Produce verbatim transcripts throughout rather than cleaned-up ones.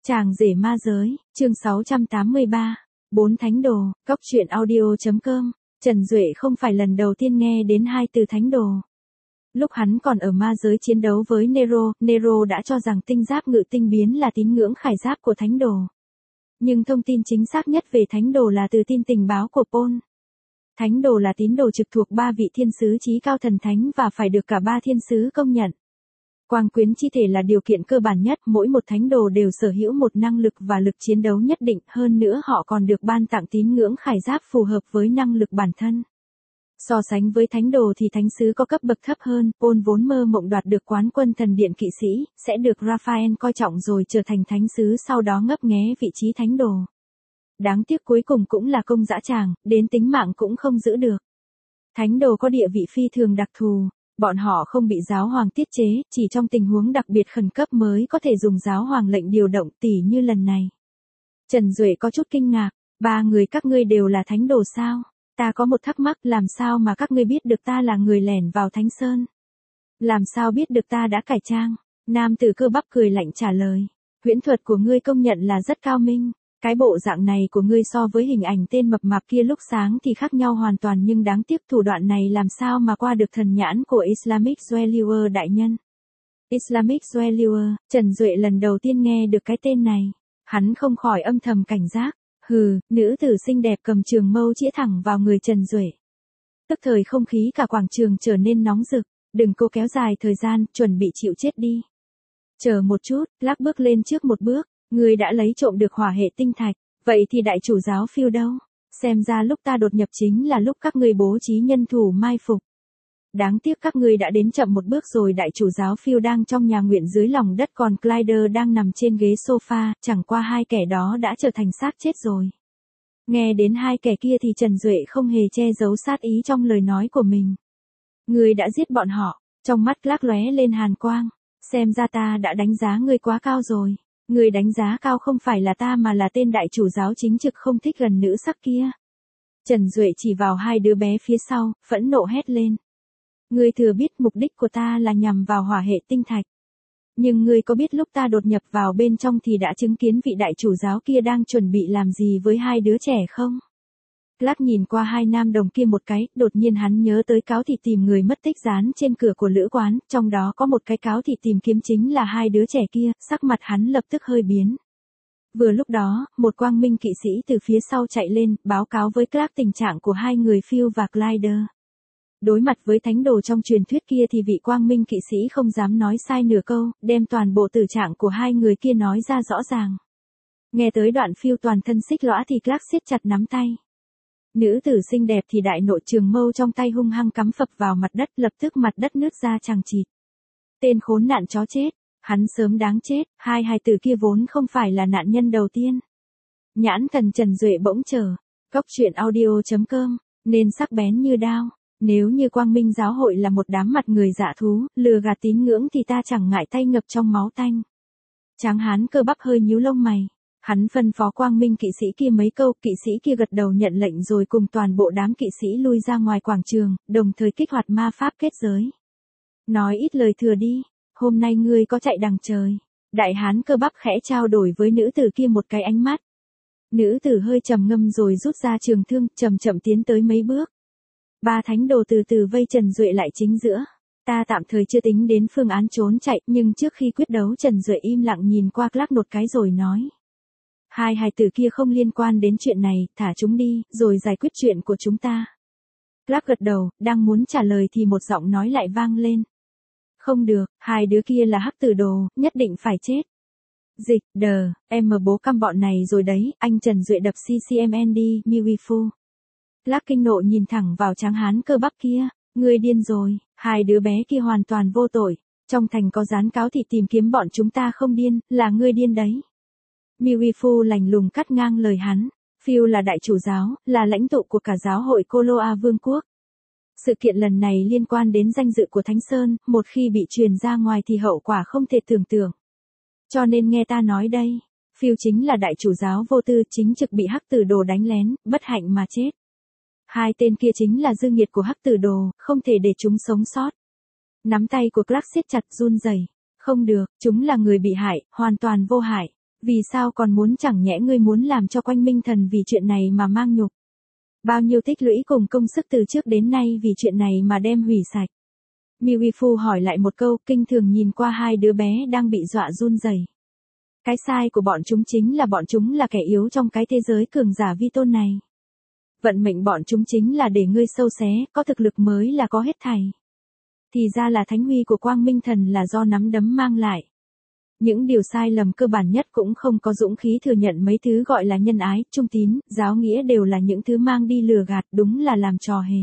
Chàng rể ma giới, chương sáu trăm tám mươi ba. Bốn thánh đồ, cốc truyện audio.com. Trần Duệ không phải lần đầu tiên nghe đến hai từ thánh đồ. Lúc hắn còn ở ma giới chiến đấu với Nero, Nero đã cho rằng tinh giáp ngự tinh biến là tín ngưỡng khải giáp của thánh đồ. Nhưng thông tin chính xác nhất về thánh đồ là từ tin tình báo của Paul. Thánh đồ là tín đồ trực thuộc ba vị thiên sứ chí cao thần thánh và phải được cả ba thiên sứ công nhận. Quang quyến chi thể là điều kiện cơ bản nhất, mỗi một thánh đồ đều sở hữu một năng lực và lực chiến đấu nhất định, hơn nữa họ còn được ban tặng tín ngưỡng khải giáp phù hợp với năng lực bản thân. So sánh với thánh đồ thì thánh sứ có cấp bậc thấp hơn, Paul vốn mơ mộng đoạt được quán quân thần điện kỵ sĩ, sẽ được Raphael coi trọng rồi trở thành thánh sứ, sau đó ngấp nghé vị trí thánh đồ. Đáng tiếc cuối cùng cũng là công dã tràng, đến tính mạng cũng không giữ được. Thánh đồ có địa vị phi thường đặc thù. Bọn họ không bị giáo hoàng tiết chế, chỉ trong tình huống đặc biệt khẩn cấp mới có thể dùng giáo hoàng lệnh điều động, tỉ như lần này. Trần Duệ có chút kinh ngạc, ba người các ngươi đều là thánh đồ sao? Ta có một thắc mắc, làm sao mà các ngươi biết được ta là người lẻn vào Thánh Sơn? Làm sao biết được ta đã cải trang? Nam tử cơ bắp cười lạnh trả lời, huyễn thuật của ngươi công nhận là rất cao minh. Cái bộ dạng này của ngươi so với hình ảnh tên mập mạp kia lúc sáng thì khác nhau hoàn toàn, nhưng đáng tiếc thủ đoạn này làm sao mà qua được thần nhãn của Islamic Dweller đại nhân. Islamic Dweller, Trần Duệ lần đầu tiên nghe được cái tên này. Hắn không khỏi âm thầm cảnh giác. Hừ, nữ tử xinh đẹp cầm trường mâu chĩa thẳng vào người Trần Duệ. Tức thời không khí cả quảng trường trở nên nóng rực. Đừng cố kéo dài thời gian, chuẩn bị chịu chết đi. Chờ một chút, Lắc bước lên trước một bước. Ngươi đã lấy trộm được hỏa hệ tinh thạch, vậy thì đại chủ giáo Phiêu đâu? Xem ra lúc ta đột nhập chính là lúc các ngươi bố trí nhân thủ mai phục. Đáng tiếc các ngươi đã đến chậm một bước rồi, đại chủ giáo Phiêu đang trong nhà nguyện dưới lòng đất, còn Clyde đang nằm trên ghế sofa, chẳng qua hai kẻ đó đã trở thành xác chết rồi. Nghe đến hai kẻ kia thì Trần Duệ không hề che giấu sát ý trong lời nói của mình. Ngươi đã giết bọn họ, trong mắt Clark lóe lên hàn quang, xem ra ta đã đánh giá ngươi quá cao rồi. Người đánh giá cao không phải là ta mà là tên đại chủ giáo chính trực không thích gần nữ sắc kia. Trần Duệ chỉ vào hai đứa bé phía sau, phẫn nộ hét lên. Ngươi thừa biết mục đích của ta là nhằm vào hỏa hệ tinh thạch. Nhưng ngươi có biết lúc ta đột nhập vào bên trong thì đã chứng kiến vị đại chủ giáo kia đang chuẩn bị làm gì với hai đứa trẻ không? Clark nhìn qua hai nam đồng kia một cái, đột nhiên hắn nhớ tới cáo thị tìm người mất tích dán trên cửa của lữ quán, trong đó có một cái cáo thị tìm kiếm chính là hai đứa trẻ kia, sắc mặt hắn lập tức hơi biến. Vừa lúc đó, một quang minh kỵ sĩ từ phía sau chạy lên, báo cáo với Clark tình trạng của hai người Phil và Clyde. Đối mặt với thánh đồ trong truyền thuyết kia thì vị quang minh kỵ sĩ không dám nói sai nửa câu, đem toàn bộ tử trạng của hai người kia nói ra rõ ràng. Nghe tới đoạn Phil toàn thân xích lõa thì Clark siết chặt nắm tay. Nữ tử xinh đẹp thì đại nội trường mâu trong tay hung hăng cắm phập vào mặt đất, lập tức mặt đất nứt ra chằng chịt. Tên khốn nạn chó chết, hắn sớm đáng chết, hai hài tử kia vốn không phải là nạn nhân đầu tiên. Nhãn thần Trần Duệ bỗng chờ, cốc truyện audio.com, nên sắc bén như đao. Nếu như Quang Minh giáo hội là một đám mặt người dạ thú, lừa gạt tín ngưỡng thì ta chẳng ngại tay ngập trong máu tanh. Tráng hán cơ bắp hơi nhíu lông mày. Hắn phân phó quang minh kỵ sĩ kia mấy câu, kỵ sĩ kia gật đầu nhận lệnh rồi cùng toàn bộ đám kỵ sĩ lui ra ngoài quảng trường, đồng thời kích hoạt ma pháp kết giới. Nói ít lời thừa đi, hôm nay ngươi có chạy đằng trời. Đại hán cơ bắp khẽ trao đổi với nữ tử kia một cái ánh mắt. Nữ tử hơi trầm ngâm rồi rút ra trường thương, chậm chậm tiến tới mấy bước. Ba thánh đồ từ từ vây Trần Duệ lại chính giữa. Ta tạm thời chưa tính đến phương án trốn chạy, nhưng trước khi quyết đấu Trần Duệ im lặng nhìn qua Clark một cái rồi nói. Hai hài tử kia không liên quan đến chuyện này, thả chúng đi, rồi giải quyết chuyện của chúng ta. Clark gật đầu, đang muốn trả lời thì một giọng nói lại vang lên. Không được, hai đứa kia là hắc tử đồ, nhất định phải chết. Dịch, đờ, em mờ bố căm bọn này rồi đấy, anh Trần Duệ đập xê xê em en đi, Miwifu. Clark kinh nộ nhìn thẳng vào tráng hán cơ bắp kia, ngươi điên rồi, hai đứa bé kia hoàn toàn vô tội. Trong thành có dán cáo thị tìm kiếm bọn chúng ta không điên, là ngươi điên đấy. Miwifu lạnh lùng cắt ngang lời hắn. Phil là đại chủ giáo, là lãnh tụ của cả giáo hội Koloa Vương quốc. Sự kiện lần này liên quan đến danh dự của Thánh Sơn, một khi bị truyền ra ngoài thì hậu quả không thể tưởng tượng. Cho nên nghe ta nói đây, Phil chính là đại chủ giáo vô tư, chính trực bị hắc tử đồ đánh lén, bất hạnh mà chết. Hai tên kia chính là dư nghiệt của hắc tử đồ, không thể để chúng sống sót. Nắm tay của Clark siết chặt run rẩy. Không được, chúng là người bị hại, hoàn toàn vô hại. Vì sao còn muốn, chẳng nhẽ ngươi muốn làm cho Quanh Minh Thần vì chuyện này mà mang nhục? Bao nhiêu tích lũy cùng công sức từ trước đến nay vì chuyện này mà đem hủy sạch. Miu Fu hỏi lại một câu, kinh thường nhìn qua hai đứa bé đang bị dọa run rẩy. Cái sai của bọn chúng chính là bọn chúng là kẻ yếu trong cái thế giới cường giả vi tôn này. Vận mệnh bọn chúng chính là để ngươi sâu xé, có thực lực mới là có hết thảy. Thì ra là thánh huy của Quang Minh Thần là do nắm đấm mang lại. Những điều sai lầm cơ bản nhất cũng không có dũng khí thừa nhận mấy thứ gọi là nhân ái, trung tín, giáo nghĩa đều là những thứ mang đi lừa gạt, đúng là làm trò hề.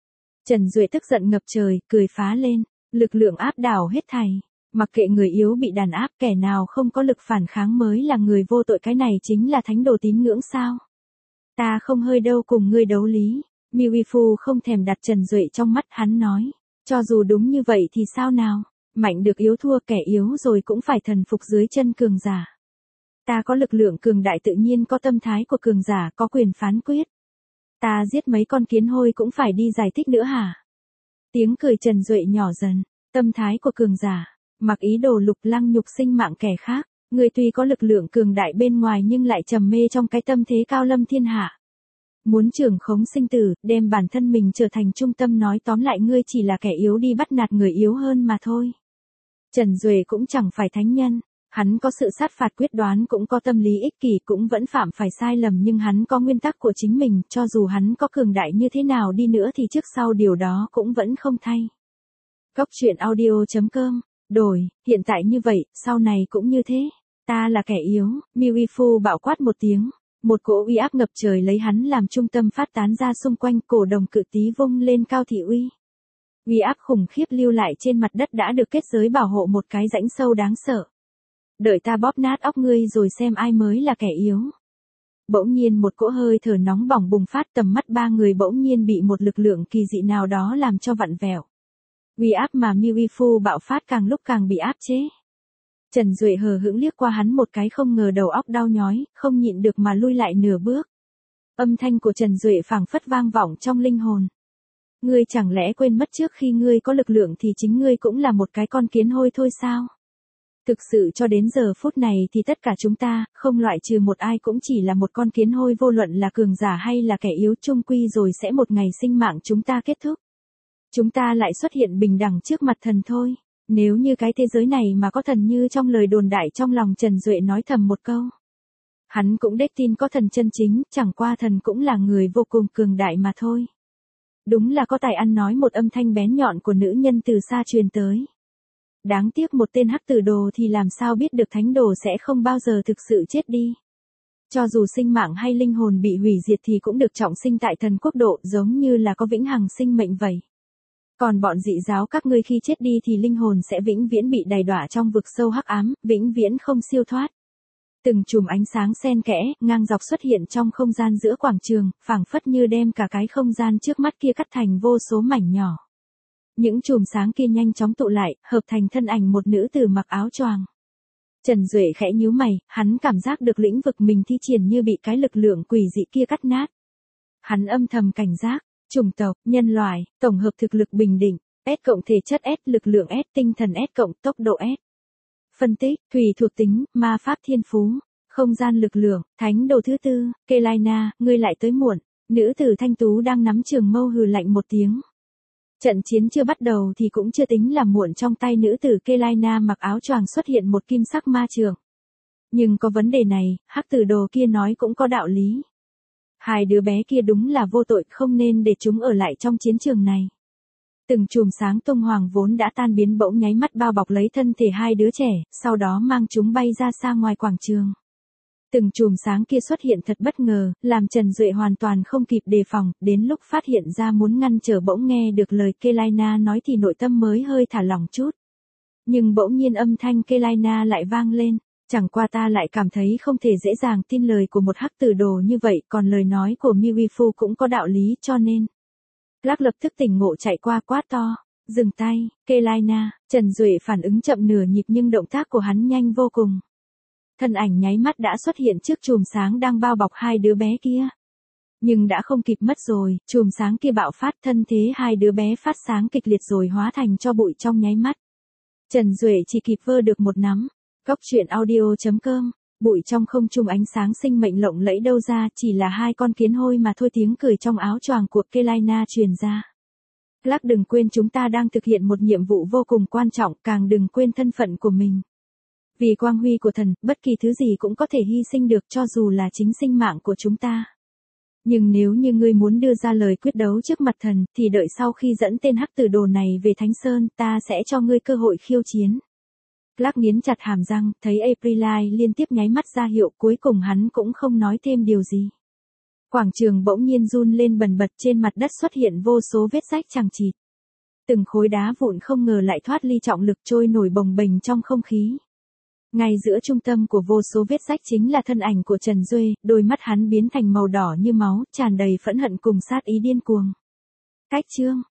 Trần Duệ tức giận ngập trời, cười phá lên, lực lượng áp đảo hết thảy. Mặc kệ người yếu bị đàn áp, kẻ nào không có lực phản kháng mới là người vô tội, cái này chính là thánh đồ tín ngưỡng sao? Ta không hơi đâu cùng ngươi đấu lý. Miu Fu không thèm đặt Trần Duệ trong mắt, hắn nói, cho dù đúng như vậy thì sao nào? Mạnh được yếu thua, kẻ yếu rồi cũng phải thần phục dưới chân cường giả. Ta có lực lượng cường đại tự nhiên có tâm thái của cường giả, có quyền phán quyết. Ta giết mấy con kiến hôi cũng phải đi giải thích nữa hả? Tiếng cười Trần Duệ nhỏ dần, tâm thái của cường giả, mặc ý đồ lục lăng nhục sinh mạng kẻ khác. Ngươi tuy có lực lượng cường đại bên ngoài nhưng lại trầm mê trong cái tâm thế cao lâm thiên hạ. Muốn trưởng khống sinh tử, đem bản thân mình trở thành trung tâm, nói tóm lại ngươi chỉ là kẻ yếu đi bắt nạt người yếu hơn mà thôi. Trần Duệ cũng chẳng phải thánh nhân, hắn có sự sát phạt quyết đoán, cũng có tâm lý ích kỷ, cũng vẫn phạm phải sai lầm, nhưng hắn có nguyên tắc của chính mình, cho dù hắn có cường đại như thế nào đi nữa thì trước sau điều đó cũng vẫn không thay. Cốc truyện audio chấm com, đổi, hiện tại như vậy, sau này cũng như thế. Ta là kẻ yếu, Miu Fu bạo quát một tiếng, một cỗ uy áp ngập trời lấy hắn làm trung tâm phát tán ra xung quanh, cổ đồng cự tí vung lên cao thị uy. Uy áp khủng khiếp lưu lại trên mặt đất đã được kết giới bảo hộ một cái rãnh sâu đáng sợ. Đợi ta bóp nát óc ngươi rồi xem ai mới là kẻ yếu. Bỗng nhiên một cỗ hơi thở nóng bỏng bùng phát, tầm mắt ba người bỗng nhiên bị một lực lượng kỳ dị nào đó làm cho vặn vẹo. Uy áp mà Miu Fu bạo phát càng lúc càng bị áp chế. Trần Duệ hờ hững liếc qua hắn một cái, không ngờ đầu óc đau nhói, không nhịn được mà lui lại nửa bước. Âm thanh của Trần Duệ phảng phất vang vọng trong linh hồn. Ngươi chẳng lẽ quên mất trước khi ngươi có lực lượng thì chính ngươi cũng là một cái con kiến hôi thôi sao? Thực sự cho đến giờ phút này thì tất cả chúng ta, không loại trừ một ai, cũng chỉ là một con kiến hôi, vô luận là cường giả hay là kẻ yếu, chung quy rồi sẽ một ngày sinh mạng chúng ta kết thúc. Chúng ta lại xuất hiện bình đẳng trước mặt thần thôi. Nếu như cái thế giới này mà có thần như trong lời đồn đại, trong lòng Trần Duệ nói thầm một câu. Hắn cũng đếch tin có thần chân chính, chẳng qua thần cũng là người vô cùng cường đại mà thôi. Đúng là có tài ăn nói, một âm thanh bén nhọn của nữ nhân từ xa truyền tới. Đáng tiếc một tên hắc tử đồ thì làm sao biết được thánh đồ sẽ không bao giờ thực sự chết đi. Cho dù sinh mạng hay linh hồn bị hủy diệt thì cũng được trọng sinh tại thần quốc độ, giống như là có vĩnh hằng sinh mệnh vậy. Còn bọn dị giáo các ngươi khi chết đi thì linh hồn sẽ vĩnh viễn bị đày đọa trong vực sâu hắc ám, vĩnh viễn không siêu thoát. Từng chùm ánh sáng xen kẽ, ngang dọc xuất hiện trong không gian giữa quảng trường, phảng phất như đem cả cái không gian trước mắt kia cắt thành vô số mảnh nhỏ. Những chùm sáng kia nhanh chóng tụ lại, hợp thành thân ảnh một nữ tử mặc áo choàng. Trần Duệ khẽ nhíu mày, hắn cảm giác được lĩnh vực mình thi triển như bị cái lực lượng quỷ dị kia cắt nát. Hắn âm thầm cảnh giác. Chủng tộc, nhân loại, tổng hợp thực lực bình định, S cộng thể chất S, lực lượng S, tinh thần S cộng, tốc độ S. Phân tích, thủy thuộc tính, ma pháp thiên phú, không gian lực lượng, thánh đồ thứ tư, Kelaina, ngươi lại tới muộn. Nữ tử thanh tú đang nắm trường mâu hừ lạnh một tiếng. Trận chiến chưa bắt đầu thì cũng chưa tính là muộn, trong tay nữ tử Kelaina mặc áo choàng xuất hiện một kim sắc ma trường. Nhưng có vấn đề này, hắc tử đồ kia nói cũng có đạo lý. Hai đứa bé kia đúng là vô tội, không nên để chúng ở lại trong chiến trường này. Từng chùm sáng tung hoàng vốn đã tan biến bỗng nháy mắt bao bọc lấy thân thể hai đứa trẻ, sau đó mang chúng bay ra xa ngoài quảng trường. Từng chùm sáng kia xuất hiện thật bất ngờ, làm Trần Duệ hoàn toàn không kịp đề phòng, đến lúc phát hiện ra muốn ngăn trở bỗng nghe được lời Kelaina nói thì nội tâm mới hơi thả lỏng chút. Nhưng bỗng nhiên âm thanh Kelaina lại vang lên. Chẳng qua ta lại cảm thấy không thể dễ dàng tin lời của một hắc tử đồ như vậy, còn lời nói của Miu Fu cũng có đạo lý, cho nên. Clark lập tức tỉnh ngộ chạy qua quát to, dừng tay, Kelaina. Trần Duệ phản ứng chậm nửa nhịp nhưng động tác của hắn nhanh vô cùng. Thân ảnh nháy mắt đã xuất hiện trước chùm sáng đang bao bọc hai đứa bé kia. Nhưng đã không kịp mất rồi, chùm sáng kia bạo phát, thân thế hai đứa bé phát sáng kịch liệt rồi hóa thành tro bụi trong nháy mắt. Trần Duệ chỉ kịp vơ được một nắm. Cốc truyện audio chấm com Bụi trong không trung ánh sáng sinh mệnh lộng lẫy đâu ra, chỉ là hai con kiến hôi mà thôi. Tiếng cười trong áo choàng của Kelaina truyền ra. Clark, đừng quên chúng ta đang thực hiện một nhiệm vụ vô cùng quan trọng, càng đừng quên thân phận của mình. Vì quang huy của thần, bất kỳ thứ gì cũng có thể hy sinh được, cho dù là chính sinh mạng của chúng ta. Nhưng nếu như ngươi muốn đưa ra lời quyết đấu trước mặt thần, thì đợi sau khi dẫn tên hắc tử đồ này về Thánh Sơn, ta sẽ cho ngươi cơ hội khiêu chiến. Clark nghiến chặt hàm răng, thấy Aprili liên tiếp nháy mắt ra hiệu, cuối cùng hắn cũng không nói thêm điều gì. Quảng trường bỗng nhiên run lên bần bật, trên mặt đất xuất hiện vô số vết rách chằng chịt. Từng khối đá vụn không ngờ lại thoát ly trọng lực trôi nổi bồng bềnh trong không khí. Ngay giữa trung tâm của vô số vết rách chính là thân ảnh của Trần Duệ, đôi mắt hắn biến thành màu đỏ như máu, tràn đầy phẫn hận cùng sát ý điên cuồng. Cách chương